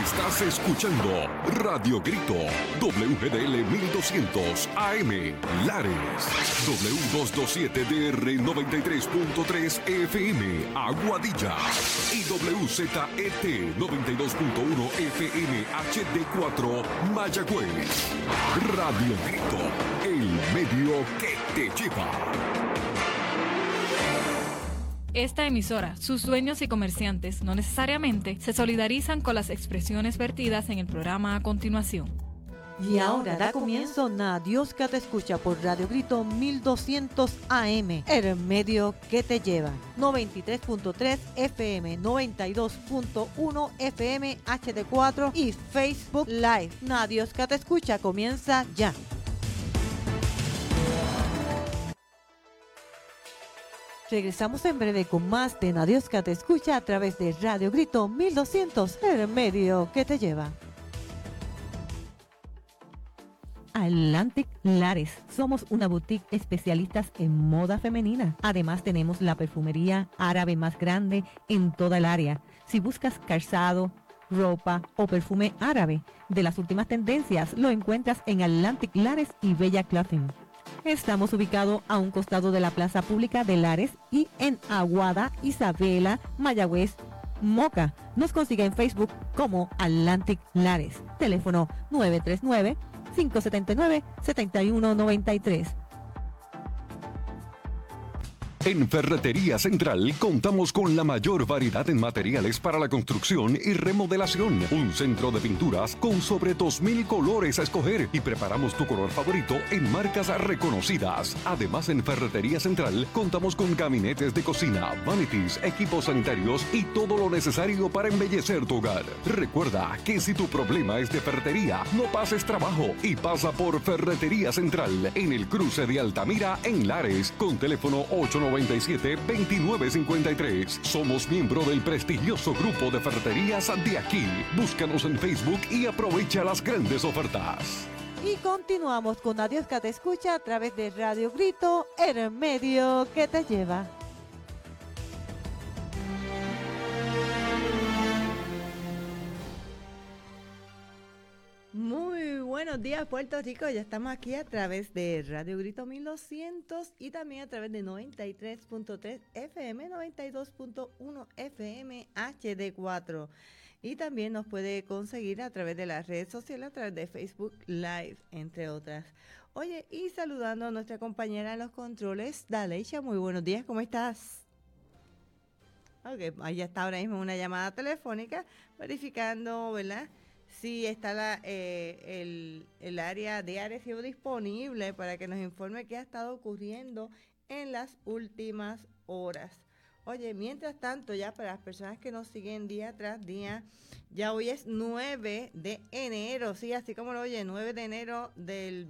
Estás escuchando Radio Grito, WGDL 1200 AM, Lares, W227DR 93.3 FM, Aguadilla, y WZET 92.1 FM HD4, Mayagüez. Radio Grito, el medio que te lleva. Esta emisora, sus dueños y comerciantes no necesariamente se solidarizan con las expresiones vertidas en el programa a continuación. Y ahora da comienzo Dios que te escucha por Radio Grito 1200 AM, el medio que te lleva. 93.3 FM, 92.1 FM HD4 y Facebook Live. Dios que te escucha comienza ya. Regresamos en breve con más de Dios que te escucha a través de Radio Grito 1200, el medio que te lleva. Atlantic Lares. Somos una boutique especialistas en moda femenina. Además tenemos la perfumería árabe más grande en toda el área. Si buscas calzado, ropa o perfume árabe de las últimas tendencias, lo encuentras en Atlantic Lares y Bella Clothing. Estamos ubicados a un costado de la Plaza Pública de Lares y en Aguada, Isabela, Mayagüez, Moca. Nos consigue en Facebook como Atlantic Lares. Teléfono 939-579-7193. En Ferretería Central contamos con la mayor variedad en materiales para la construcción y remodelación. Un centro de pinturas con sobre 2,000 colores a escoger y preparamos tu color favorito en marcas reconocidas. Además, en Ferretería Central contamos con gabinetes de cocina, vanities, equipos sanitarios y todo lo necesario para embellecer tu hogar. Recuerda que si tu problema es de ferretería, no pases trabajo y pasa por Ferretería Central en el cruce de Altamira en Lares con teléfono 897-2953. Somos miembro del prestigioso grupo de ferreterías de aquí. Búscanos en Facebook y aprovecha las grandes ofertas. Y continuamos con Dios que te escucha a través de Radio Grito, el medio que te lleva. Muy buenos días, Puerto Rico. Ya estamos aquí a través de Radio Grito 1200 y también a través de 93.3 FM, 92.1 FM HD4. Y también nos puede conseguir a través de las redes sociales, a través de Facebook Live, entre otras. Oye, y saludando a nuestra compañera en los controles, Daleisha, muy buenos días, ¿cómo estás? Ok, ahí está ahora mismo una llamada telefónica verificando, ¿verdad?, si está el área de Arecibo disponible para que nos informe qué ha estado ocurriendo en las últimas horas. Oye, mientras tanto, ya para las personas que nos siguen día tras día, ya hoy es 9 de enero, sí, así como lo oye, 9 de enero del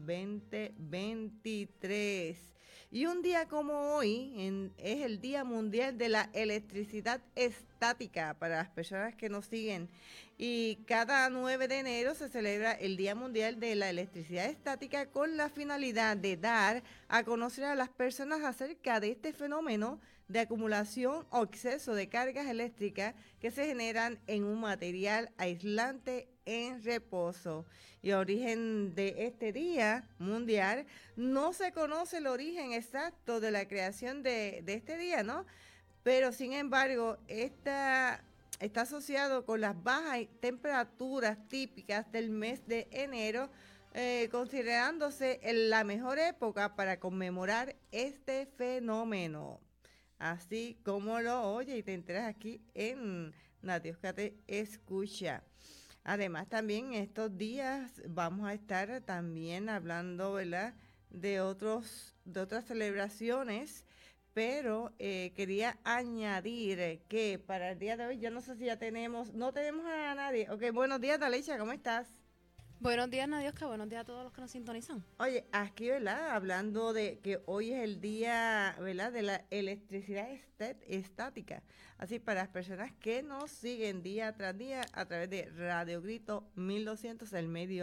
2023. Y un día como hoy es el Día Mundial de la Electricidad Estática para las personas que nos siguen. Y cada 9 de enero se celebra el Día Mundial de la Electricidad Estática con la finalidad de dar a conocer a las personas acerca de este fenómeno de acumulación o exceso de cargas eléctricas que se generan en un material aislante en reposo. Y el origen de este Día Mundial, no se conoce el origen exacto de la creación de este día, ¿no? Pero sin embargo, está asociado con las bajas temperaturas típicas del mes de enero, considerándose la mejor época para conmemorar este fenómeno. Así como lo oye y te enteras aquí en Dios que te escucha. Además, también estos días vamos a estar también hablando, ¿verdad?, de otras celebraciones, pero quería añadir que para el día de hoy, yo no sé si no tenemos a nadie. Ok, buenos días, Daleisha, ¿cómo estás? Buenos días, Nadioska, buenos días a todos los que nos sintonizan. Oye, aquí, ¿verdad?, hablando de que hoy es el día, ¿verdad?, de la electricidad estática. Así, para las personas que nos siguen día tras día a través de Radio Grito 1200, el medio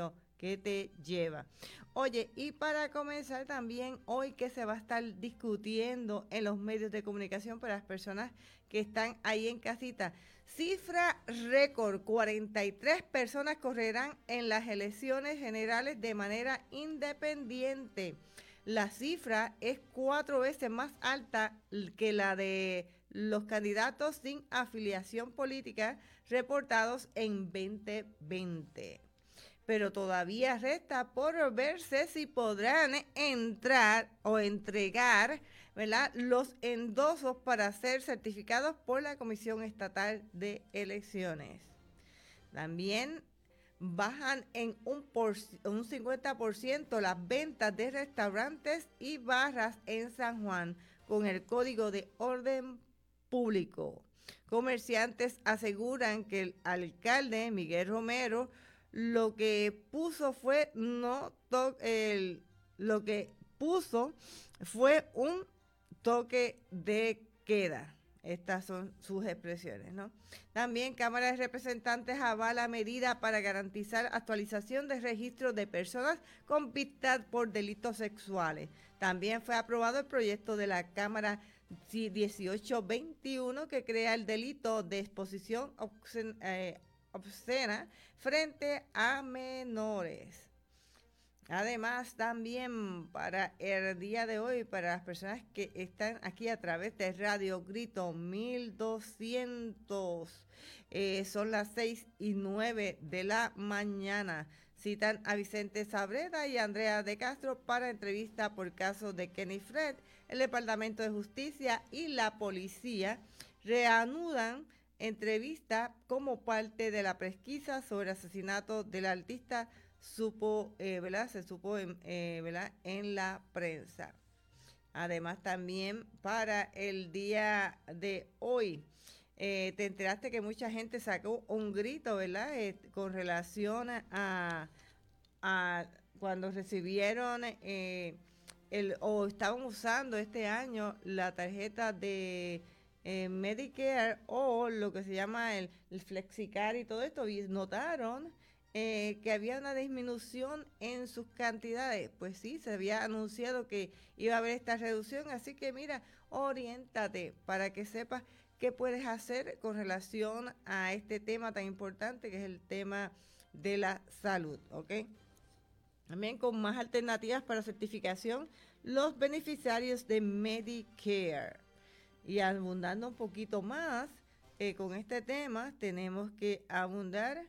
que te lleva. Oye, y para comenzar también, hoy que se va a estar discutiendo en los medios de comunicación para las personas que están ahí en casita, cifra récord, 43 personas correrán en las elecciones generales de manera independiente. La cifra es 4 veces más alta que la de los candidatos sin afiliación política reportados en 2020. Pero todavía resta por verse si podrán entrar o entregar, ¿verdad?, los endosos para ser certificados por la Comisión Estatal de Elecciones. También bajan en un 50% las ventas de restaurantes y barras en San Juan con el Código de Orden Público. Comerciantes aseguran que el alcalde Miguel Romero lo que puso fue un toque de queda. Estas son sus expresiones, ¿no? También Cámara de Representantes avala medida para garantizar actualización de registros de personas convictas por delitos sexuales. También fue aprobado el proyecto de la Cámara 1821 que crea el delito de exposición obscena frente a menores. Además, también para el día de hoy, para las personas que están aquí a través de Radio Grito 1200, son las 6:09 de la mañana. Citan a Vicente Sabreda y Andrea de Castro para entrevista por caso de Kenny Fred. El Departamento de Justicia y la Policía reanudan entrevista como parte de la pesquisa sobre el asesinato del artista. Se supo en la prensa. Además, también para el día de hoy, te enteraste que mucha gente sacó un grito, ¿verdad?, con relación a cuando recibieron o estaban usando este año la tarjeta de Medicare o lo que se llama el FlexiCard y todo esto, y notaron que había una disminución en sus cantidades. Pues sí, se había anunciado que iba a haber esta reducción, así que mira, oriéntate para que sepas qué puedes hacer con relación a este tema tan importante que es el tema de la salud, ¿ok? También con más alternativas para certificación, los beneficiarios de Medicare. Y abundando un poquito más con este tema, tenemos que abundar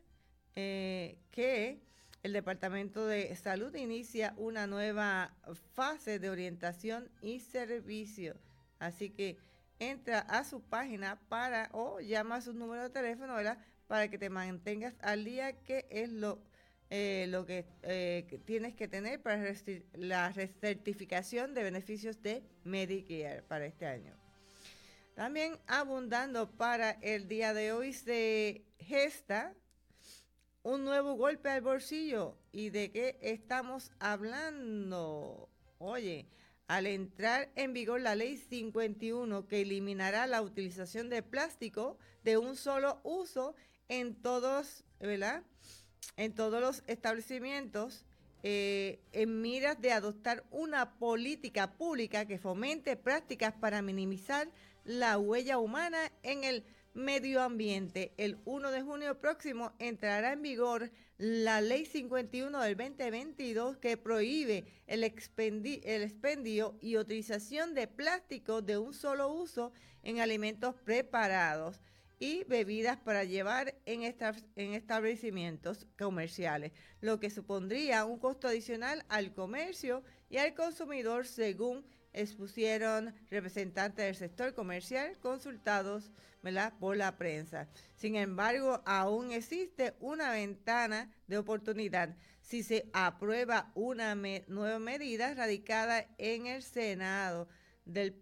que el Departamento de Salud inicia una nueva fase de orientación y servicio. Así que entra a su página o llama a su número de teléfono, ¿verdad?, para que te mantengas al día, que es lo que tienes que tener para la recertificación de beneficios de Medicare para este año. También abundando para el día de hoy se gesta un nuevo golpe al bolsillo. ¿Y de qué estamos hablando? Oye, al entrar en vigor la Ley 51 que eliminará la utilización de plástico de un solo uso en todos, ¿verdad?, en todos los establecimientos, en miras de adoptar una política pública que fomente prácticas para minimizar la huella humana en el medio ambiente. El 1 de junio próximo entrará en vigor la Ley 51 del 2022 que prohíbe el expendio y utilización de plástico de un solo uso en alimentos preparados y bebidas para llevar en establecimientos comerciales, lo que supondría un costo adicional al comercio y al consumidor, según expusieron representantes del sector comercial consultados, ¿verdad?, por la prensa. Sin embargo, aún existe una ventana de oportunidad si se aprueba una nueva medida radicada en el Senado de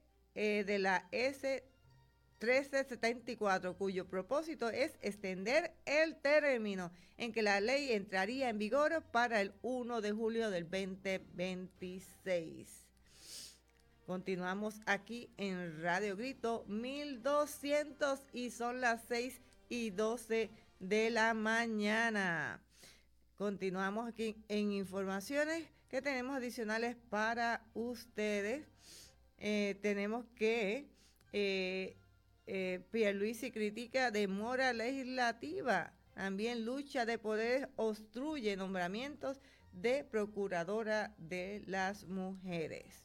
la S 1374, cuyo propósito es extender el término en que la ley entraría en vigor para el 1 de julio del 2026. Continuamos aquí en Radio Grito 1200 y son las 6:12 de la mañana. continuamos aquí en informaciones que tenemos adicionales para ustedes. Tenemos que Pierluisi critica demora legislativa. También lucha de poderes obstruye nombramientos de procuradora de las mujeres.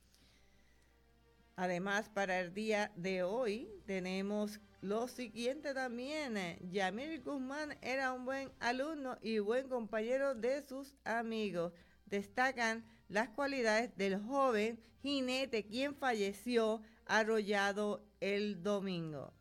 Además, para el día de hoy tenemos lo siguiente también. Yamil Guzmán era un buen alumno y buen compañero de sus amigos. Destacan las cualidades del joven jinete quien falleció arrollado el domingo.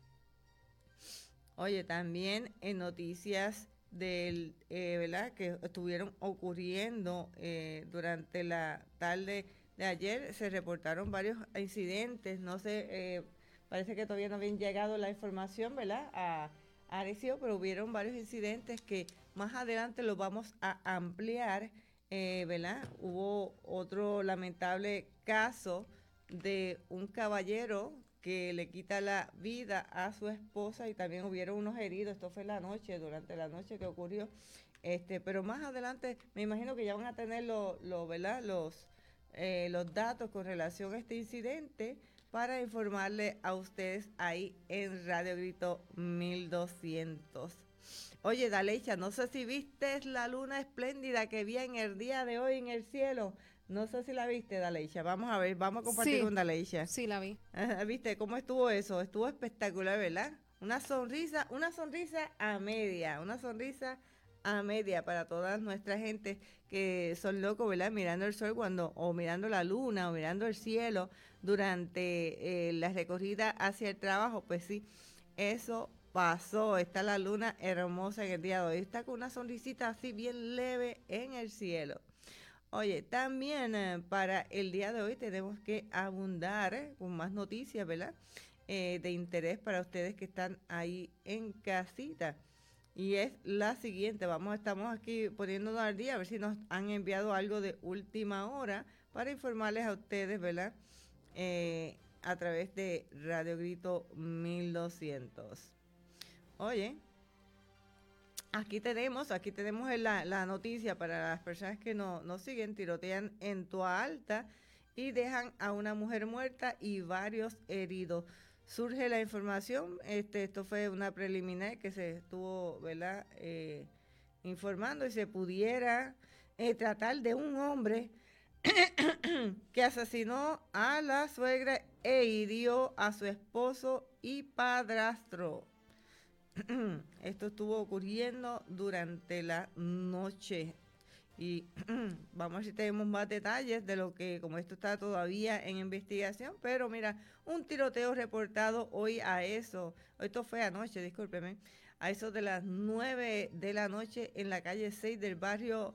Oye, también en noticias del, ¿verdad?, que estuvieron ocurriendo durante la tarde de ayer, se reportaron varios incidentes. No sé, parece que todavía no habían llegado la información, ¿verdad?, a Arecibo, pero hubieron varios incidentes que más adelante los vamos a ampliar, ¿verdad? Hubo otro lamentable caso de un caballero que le quita la vida a su esposa y también hubieron unos heridos. Esto fue la noche, durante la noche que ocurrió. Pero más adelante me imagino que ya van a tener ¿verdad?, los datos con relación a este incidente para informarle a ustedes ahí en Radio Grito 1200. Oye, Daleicha, no sé si viste la luna espléndida que vi en el día de hoy en el cielo. No sé si la viste, Daleicha. Vamos a ver, vamos a compartir con Daleicha. Sí, la vi. ¿Viste cómo estuvo eso? Estuvo espectacular, ¿verdad? Una sonrisa a media, para toda nuestra gente que son locos, ¿verdad?, mirando el sol o mirando la luna, o mirando el cielo durante la recorrida hacia el trabajo. Pues sí, eso pasó. Está la luna hermosa en el día de hoy. Está con una sonrisita así bien leve en el cielo. Oye, también para el día de hoy tenemos que abundar con más noticias, ¿verdad?, de interés para ustedes que están ahí en casita. Y es la siguiente, estamos aquí poniéndonos al día, a ver si nos han enviado algo de última hora para informarles a ustedes, ¿verdad?, a través de Radio Grito 1200. Oye, aquí tenemos la noticia para las personas que nos siguen. Tirotean en Toa Alta y dejan a una mujer muerta y varios heridos. Surge la información, esto fue una preliminar que se estuvo, ¿verdad?, informando, y se pudiera tratar de un hombre que asesinó a la suegra e hirió a su esposo y padrastro. Esto estuvo ocurriendo durante la noche. Y vamos a ver si tenemos más detalles de lo que, como esto está todavía en investigación, pero mira, un tiroteo reportado hoy esto fue anoche, discúlpeme, a eso de las 9 de la noche en la calle 6 del barrio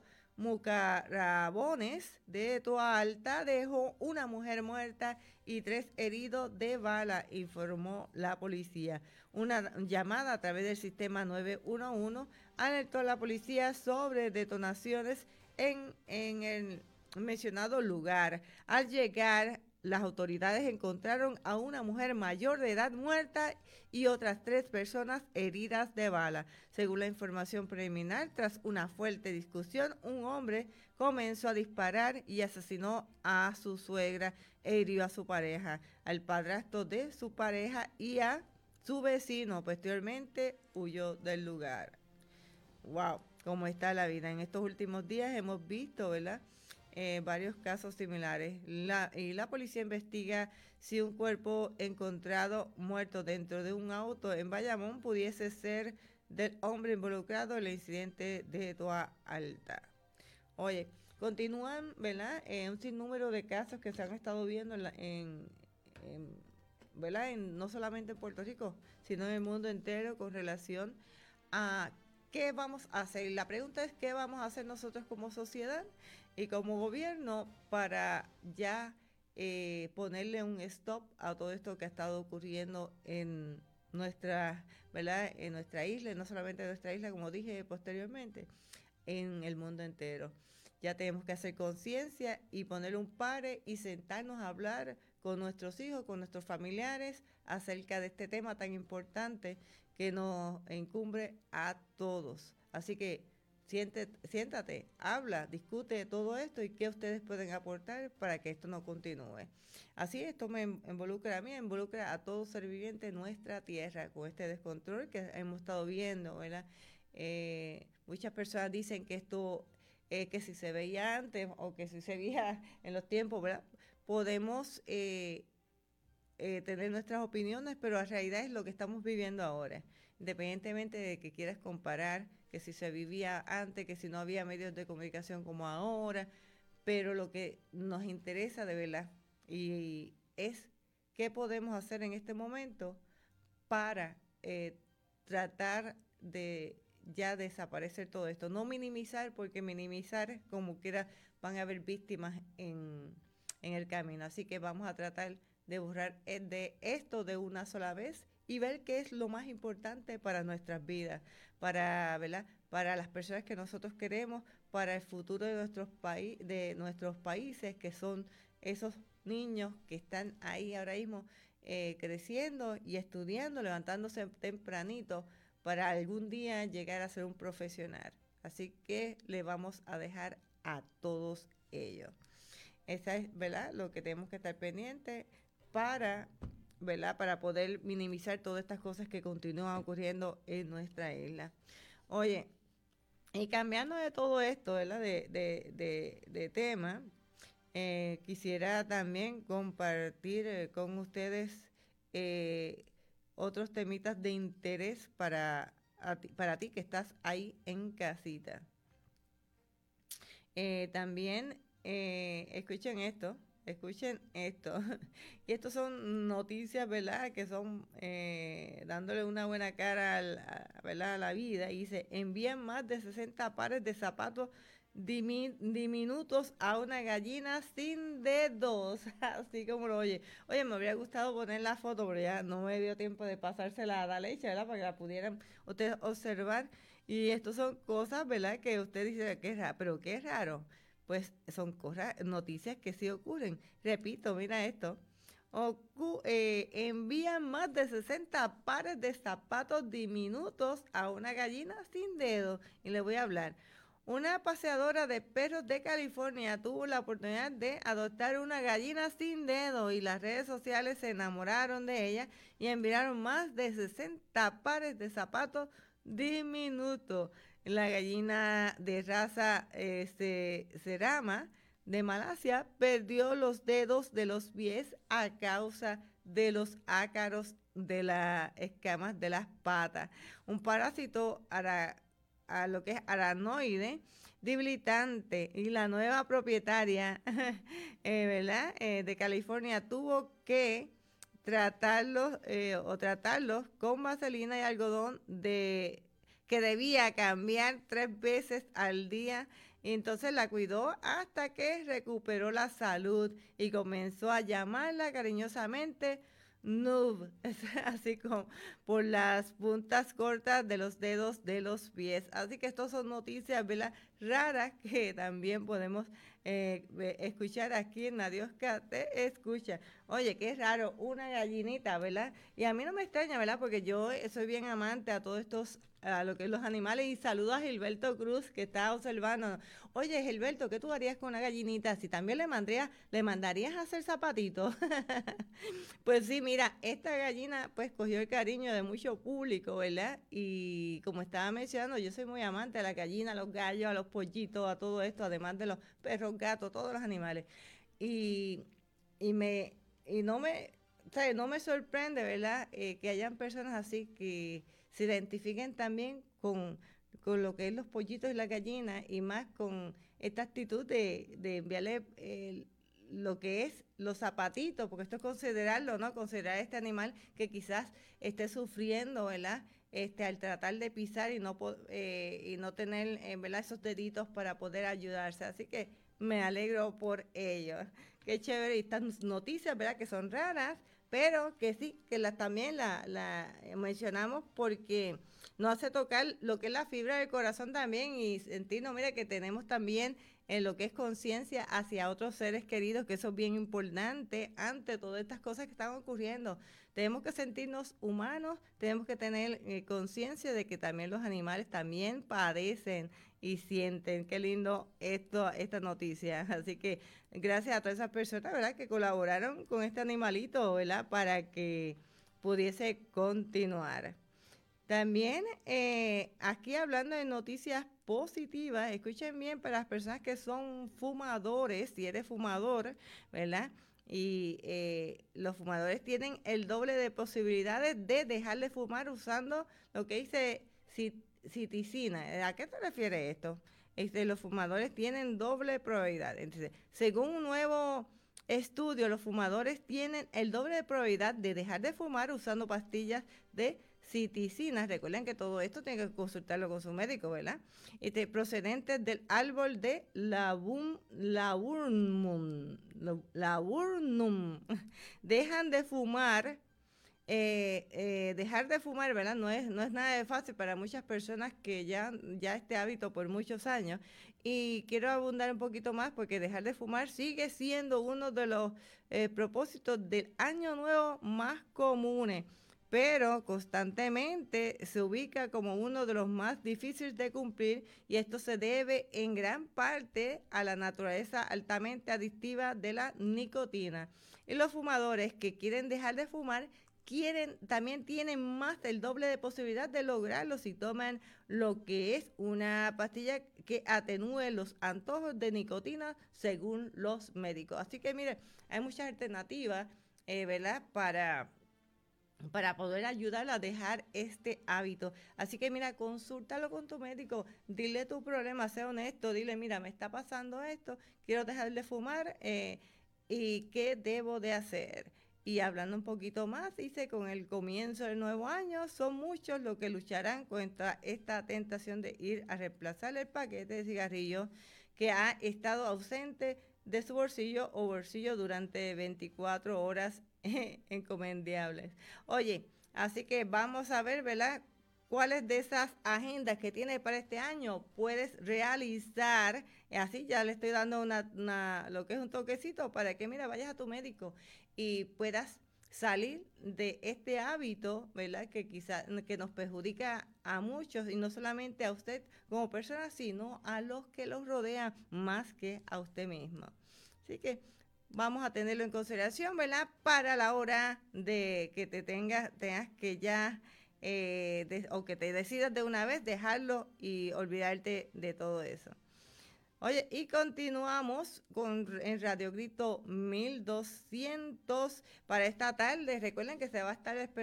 Mucarabones de Toa Alta, dejó una mujer muerta y 3 heridos de bala, informó la policía. Una llamada a través del sistema 911 alertó a la policía sobre detonaciones en el mencionado lugar. Al llegar, las autoridades encontraron a una mujer mayor de edad muerta y otras 3 personas heridas de bala. Según la información preliminar, tras una fuerte discusión, un hombre comenzó a disparar y asesinó a su suegra e hirió a su pareja, al padrastro de su pareja y a su vecino. Posteriormente huyó del lugar. Wow, cómo está la vida. En estos últimos días hemos visto, ¿verdad?, varios casos similares. La policía investiga si un cuerpo encontrado muerto dentro de un auto en Bayamón pudiese ser del hombre involucrado en el incidente de Toa Alta. Oye, continúan, ¿verdad?, un sinnúmero de casos que se han estado viendo ¿verdad?, no solamente en Puerto Rico, sino en el mundo entero con relación a qué vamos a hacer. La pregunta es qué vamos a hacer nosotros como sociedad y como gobierno para ya ponerle un stop a todo esto que ha estado ocurriendo en nuestra, ¿verdad?, en nuestra isla, y no solamente en nuestra isla, como dije posteriormente, en el mundo entero. Ya tenemos que hacer conciencia y poner un pare y sentarnos a hablar con nuestros hijos, con nuestros familiares, acerca de este tema tan importante que nos incumbe a todos. Así que siéntate, habla, discute todo esto y qué ustedes pueden aportar para que esto no continúe. Así esto me involucra a mí, involucra a todo ser viviente en nuestra tierra con este descontrol que hemos estado viendo, ¿verdad? Muchas personas dicen que esto, que si se veía antes o que si se veía en los tiempos, ¿verdad? Podemos tener nuestras opiniones, pero la realidad es lo que estamos viviendo ahora. Independientemente de que quieras comparar, que si se vivía antes, que si no había medios de comunicación como ahora, pero lo que nos interesa de verdad y es qué podemos hacer en este momento para tratar de ya desaparecer todo esto. No minimizar, porque minimizar, como quiera, van a haber víctimas en el camino. Así que vamos a tratar de borrar de esto de una sola vez y ver qué es lo más importante para nuestras vidas, para, ¿verdad? Para las personas que nosotros queremos, para el futuro de nuestros países, que son esos niños que están ahí ahora mismo creciendo y estudiando, levantándose tempranito para algún día llegar a ser un profesional. Así que le vamos a dejar a todos ellos. Esa es, ¿verdad?, lo que tenemos que estar pendientes para, ¿verdad?, para poder minimizar todas estas cosas que continúan ocurriendo en nuestra isla. Oye, y cambiando de todo esto, ¿verdad?, de tema, quisiera también compartir con ustedes otros temitas de interés para ti que estás ahí en casita. También escuchen esto. Y estos son noticias, ¿verdad?, que son dándole una buena cara ¿verdad?, a la vida. Y dice, envían más de 60 pares de zapatos diminutos a una gallina sin dedos, así como lo oye. Oye, me habría gustado poner la foto, pero ya no me dio tiempo de pasársela a la leche, ¿verdad?, para que la pudieran ustedes observar. Y esto son cosas, ¿verdad?, que usted dice que es raro, pero qué raro. Pues son cosas, noticias que sí ocurren. Repito, mira esto. Envían más de 60 pares de zapatos diminutos a una gallina sin dedos. Y le voy a hablar. Una paseadora de perros de California tuvo la oportunidad de adoptar una gallina sin dedos y las redes sociales se enamoraron de ella y enviaron más de 60 pares de zapatos diminutos. La gallina de raza Cerama de Malasia perdió los dedos de los pies a causa de los ácaros de las escamas de las patas. Un parásito a lo que es aranoide debilitante, y la nueva propietaria ¿verdad?, de California tuvo que tratarlos con vaselina y algodón que debía cambiar 3 veces al día, y entonces la cuidó hasta que recuperó la salud y comenzó a llamarla cariñosamente Noob, así como por las puntas cortas de los dedos de los pies. Así que estas son noticias, ¿verdad?, raras que también podemos escuchar aquí en Nadiosca Te Escucha. Oye, qué raro, una gallinita, ¿verdad? Y a mí no me extraña, ¿verdad?, porque yo soy bien amante a todos estos, a lo que es los animales, y saludo a Gilberto Cruz, que está observando. Oye, Gilberto, ¿qué tú harías con una gallinita? Si también le mandarías a hacer zapatitos. Pues sí, mira, esta gallina pues cogió el cariño de mucho público, ¿verdad? Y como estaba mencionando, yo soy muy amante a la gallina, a los gallos, a los pollitos, a todo esto, además de los perros, gatos, todos los animales. Y no me sorprende, ¿verdad?, que hayan personas así que se identifiquen también con lo que es los pollitos y la gallina, y más con esta actitud de enviarle lo que es los zapatitos, porque esto es considerarlo, ¿no? Considerar este animal que quizás esté sufriendo, ¿verdad?, al tratar de pisar y no tener, ¿verdad?, esos deditos para poder ayudarse. Así que me alegro por ello. Qué chévere, y estas noticias, ¿verdad?, que son raras, pero que sí, que también la mencionamos porque nos hace tocar lo que es la fibra del corazón también, y sentirnos, mira, que tenemos también en lo que es conciencia hacia otros seres queridos, que eso es bien importante ante todas estas cosas que están ocurriendo. Tenemos que sentirnos humanos, tenemos que tener conciencia de que también los animales también padecen y sienten. Qué lindo esta noticia. Así que gracias a todas esas personas, ¿verdad?, que colaboraron con este animalito, ¿verdad?, para que pudiese continuar. También aquí hablando de noticias positivas, escuchen bien, para las personas que son fumadores, si eres fumador, ¿verdad?, y los fumadores tienen el doble de posibilidades de dejar de fumar usando lo que dice citicina. ¿A qué te refieres esto? Los fumadores tienen doble probabilidad. Entonces, según un nuevo estudio, los fumadores tienen el doble de probabilidad de dejar de fumar usando pastillas de citicina. Recuerden que todo esto tiene que consultarlo con su médico, ¿verdad? Procedentes del árbol de laburnum. Dejan de fumar. Dejar de fumar, ¿verdad? No es nada de fácil para muchas personas que ya este hábito por muchos años. Y quiero abundar un poquito más porque dejar de fumar sigue siendo uno de los propósitos del año nuevo más comunes, pero constantemente se ubica como uno de los más difíciles de cumplir, y esto se debe en gran parte a la naturaleza altamente adictiva de la nicotina. Y los fumadores que quieren dejar de fumar también tienen más del doble de posibilidad de lograrlo si toman lo que es una pastilla que atenúe los antojos de nicotina según los médicos. Así que mire, hay muchas alternativas, ¿verdad?, para poder ayudarla a dejar este hábito. Así que mira, consúltalo con tu médico, dile tu problema, sé honesto, dile, mira, me está pasando esto, quiero dejar de fumar, y qué debo de hacer. Y hablando un poquito más, dice, con el comienzo del nuevo año, son muchos los que lucharán contra esta tentación de ir a reemplazar el paquete de cigarrillos que ha estado ausente de su bolsillo o bolsillo durante 24 horas encomendables. Oye, así que vamos a ver, ¿verdad?, cuáles de esas agendas que tienes para este año puedes realizar. Así ya le estoy dando lo que es un toquecito para que, mira, vayas a tu médico y puedas salir de este hábito, ¿verdad?, que quizás que nos perjudica a muchos, y no solamente a usted como persona, sino a los que los rodean, más que a usted mismo. Así que vamos a tenerlo en consideración, ¿verdad?, para la hora de que tengas que ya o que te decidas de una vez dejarlo y olvidarte de todo eso. Oye, y continuamos en Radio Grito 1200 para esta tarde. Recuerden que se va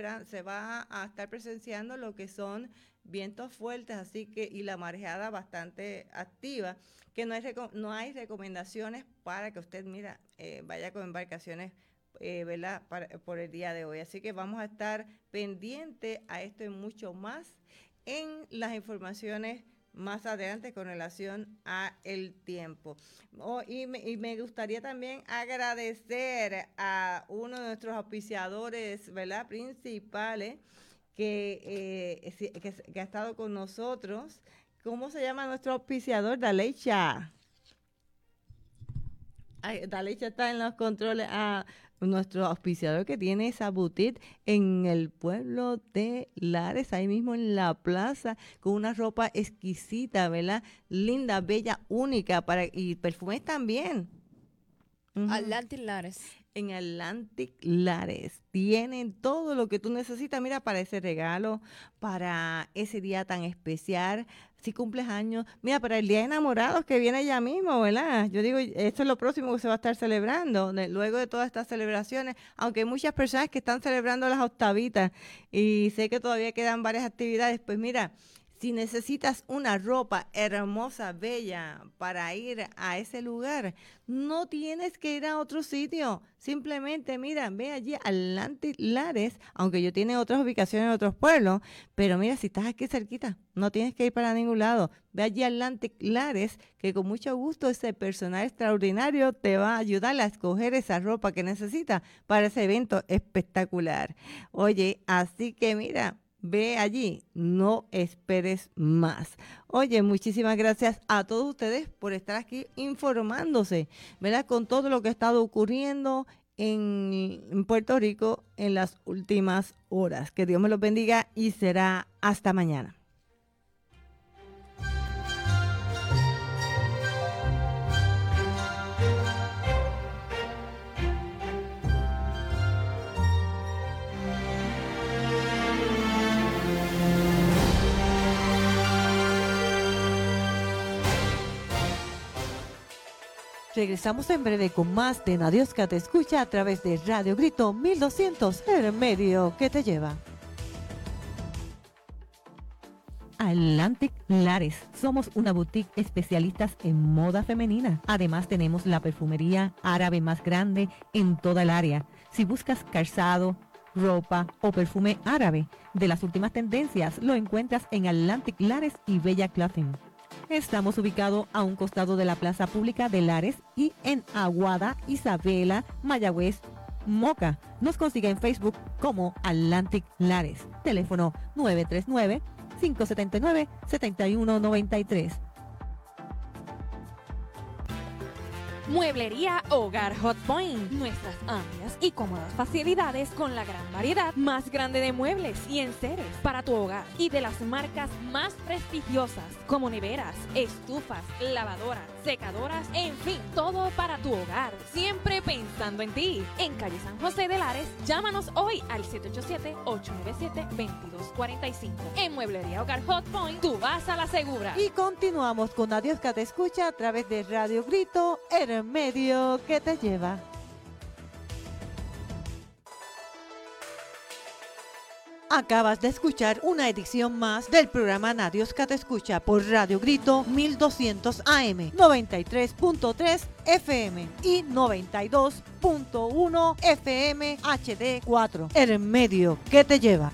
a estar presenciando lo que son vientos fuertes, así que, y la mareada bastante activa, que no hay recomendaciones para que usted, vaya con embarcaciones, ¿verdad?, por el día de hoy. Así que vamos a estar pendientes a esto y mucho más en las informaciones más adelante con relación a el tiempo. Y me gustaría también agradecer a uno de nuestros auspiciadores, ¿verdad?, principales, que ha estado con nosotros. ¿Cómo se llama nuestro auspiciador? Daleicha. Daleicha está en los controles. Nuestro auspiciador que tiene esa boutique en el pueblo de Lares, ahí mismo en la plaza, con una ropa exquisita, ¿verdad?, linda, bella, única, y perfumes también. Atlantic Lares. En Atlantic Lares tienen todo lo que tú necesitas, mira, para ese regalo, para ese día tan especial, si cumples años, mira, para el Día de Enamorados que viene ya mismo, ¿verdad? Yo digo, esto es lo próximo que se va a estar celebrando, luego de todas estas celebraciones, aunque hay muchas personas que están celebrando las octavitas y sé que todavía quedan varias actividades, pues mira, si necesitas una ropa hermosa, bella, para ir a ese lugar, no tienes que ir a otro sitio. Simplemente, mira, ve allí a Atlantic Lares, aunque yo tiene otras ubicaciones en otros pueblos, pero mira, si estás aquí cerquita, no tienes que ir para ningún lado. Ve allí a Atlantic Lares, que con mucho gusto ese personal extraordinario te va a ayudar a escoger esa ropa que necesitas para ese evento espectacular. Oye, así que mira, ve allí, no esperes más. Oye, muchísimas gracias a todos ustedes por estar aquí informándose, ¿verdad? Con todo lo que ha estado ocurriendo en Puerto Rico en las últimas horas. Que Dios me los bendiga y será hasta mañana. Regresamos en breve con más de Nadiosca Te Escucha a través de Radio Grito 1200, el medio que te lleva. Atlantic Lares. Somos una boutique especialistas en moda femenina. Además tenemos la perfumería árabe más grande en toda el área. Si buscas calzado, ropa o perfume árabe de las últimas tendencias, lo encuentras en Atlantic Lares y Bella Clothing. Estamos ubicados a un costado de la Plaza Pública de Lares y en Aguada, Isabela, Mayagüez, Moca. Nos consigue en Facebook como Atlantic Lares. Teléfono 939-579-7193. Mueblería Hogar Hot Point. Nuestras amplias y cómodas facilidades con la gran variedad más grande de muebles y enseres para tu hogar y de las marcas más prestigiosas como neveras, estufas, lavadoras, secadoras, en fin, todo para tu hogar. Siempre pensando en ti. En calle San José de Lares, llámanos hoy al 787-897-2245. En Mueblería Hogar Hot Point, tú vas a la segura. Y continuamos con Nadiosca Te Escucha a través de Radio Grito, el medio que te lleva. Acabas de escuchar una edición más del programa Nadiosca Te Escucha por Radio Grito 1200 AM, 93.3 FM y 92.1 FM HD4. El medio que te lleva.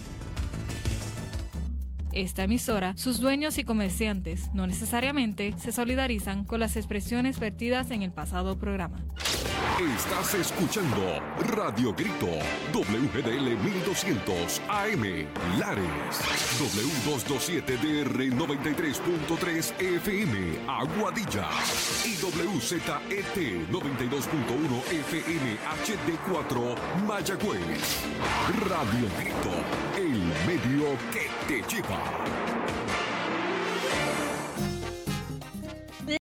Esta emisora, sus dueños y comerciantes no necesariamente se solidarizan con las expresiones vertidas en el pasado programa. Estás escuchando Radio Grito, WGDL 1200 AM, Lares, W227DR 93.3 FM, Aguadilla, y WZET 92.1 FM HD4, Mayagüez. Radio Grito, el medio que te lleva.